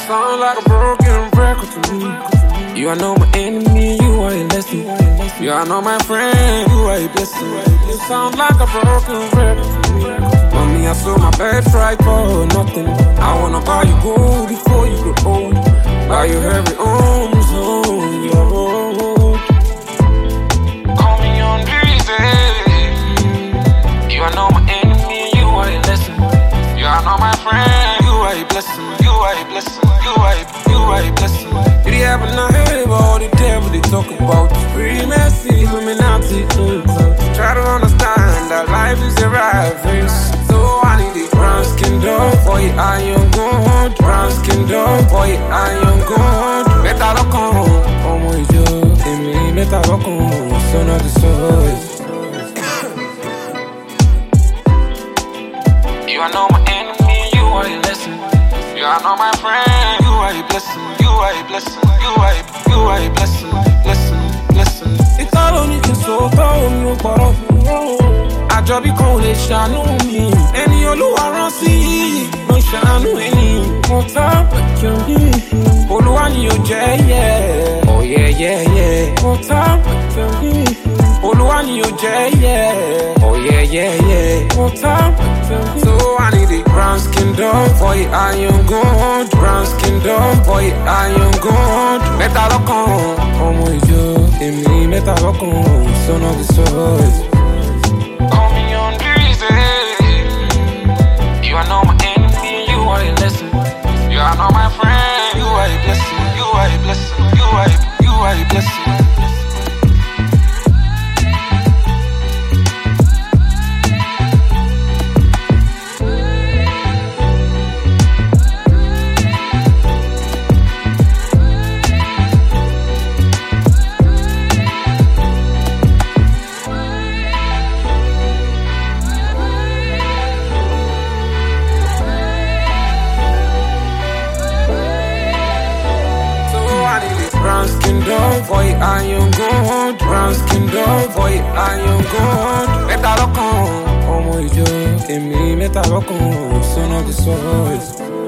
sound like a broken record to me. You are not my enemy, you are a lesson. You are not my friend, you are a blessing. You sound like a broken record to me. Mommy, I sold my birthright for nothing. I wanna buy you gold before you grow old. Buy you every home, so your road. Call me on breezy. You are not my enemy, you are a lesson. You are not my friend, you are a blessing. You are a blessing, you are a blessing. Did you ever not hear about all the devil they talk about? Free mercy, Illuminati. Try to understand that life is a rat race. So I need a brown skin dog for your iron gold. Brown skin dog for your iron gold. Better look on, oh my God. Me better look on, son of the soul. You are not my enemy, you are a lesson. You are not my friend, you are a blessing. You are a blessing, you are a blessing. Blessing. It's all on you can so far, you borrow. Àjọbí kan ò lè ṣàánú mi. Ẹni Olúwa rán sí ló ń ṣàánú ẹni. Mo tá pẹ̀kẹ́ mi. Olúwa ni ò jẹ́ yẹ. Oh yeah. Mo tá pẹ̀kẹ́ mi. Olúwa ni ò jẹ́ yẹ. Oh yeah. Mo tá pẹ̀kẹ́ mi. So I need a brown skin dog for your iron gold. Brown skin dog for your iron gold. Mẹ́ta lọ́kàn, ọmọ ìjọ. Èmi mẹ́ta lọ́kàn, son of the soil. Call me on breezy. You are not my enemy, you are a lesson. You are not my friend, you are a blessing. You are a blessing, you are a blessing. Brown skin dog for your iron gold. Brown skin dog for your iron gold. Mẹ́ta lọ́kàn, ọmọ ìjọ. Èmi mẹ́ta lọ́kàn, son of the soil.